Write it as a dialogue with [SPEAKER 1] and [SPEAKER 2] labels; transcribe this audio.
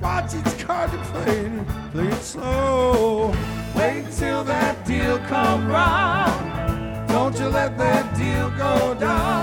[SPEAKER 1] watch each card you play it slow. Wait till that deal come round. Don't you let that deal go down.